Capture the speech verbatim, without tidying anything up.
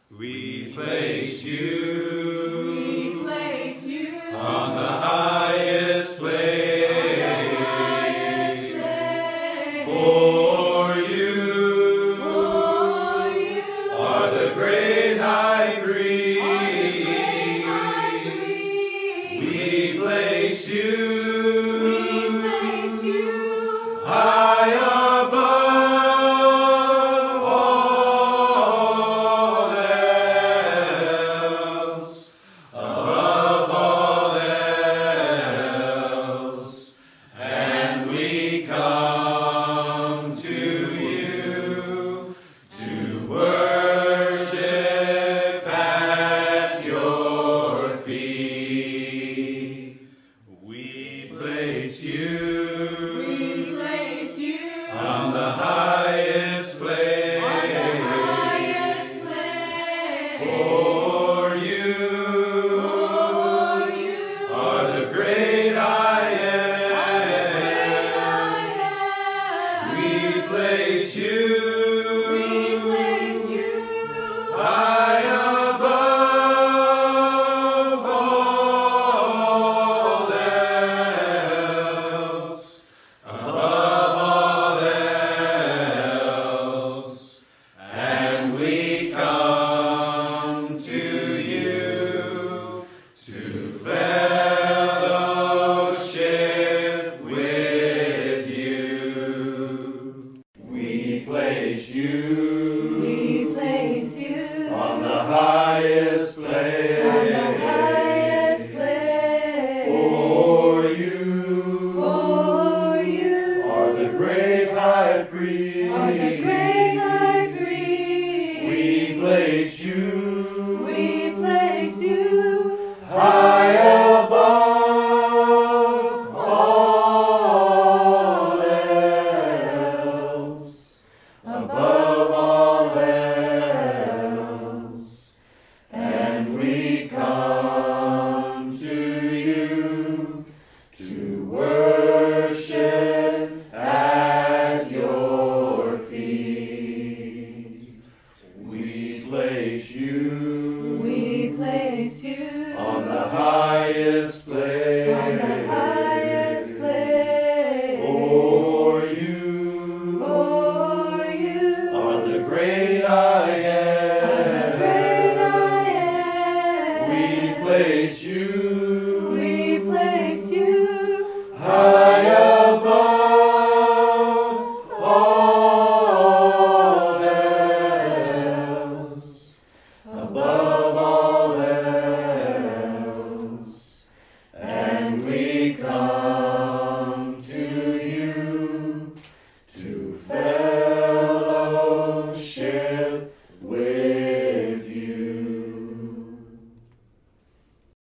We place you, we place you on the highest place, on the highest place. For you, For you are the great high priest. are the great high priest. We place you, We place you high above all else, above all else, and we come to you to worship at your feet. We place you We place you on the highest place. on the highest place. For you For you are the great I am. We place you We place you high above all else, above all else, and we come to you to fellowship with you. We place you We place you on the highest place. on the highest place. For you For you are the great high priest. are the great high priest. We place you We place you high above all else, above all else, and we come to you to worship at your feet. We place you We place you on the highest place. on the highest place. For you For you are the great I are the great am. I am. We place you We place you high above all else, above all else, and we come to you to fellowship with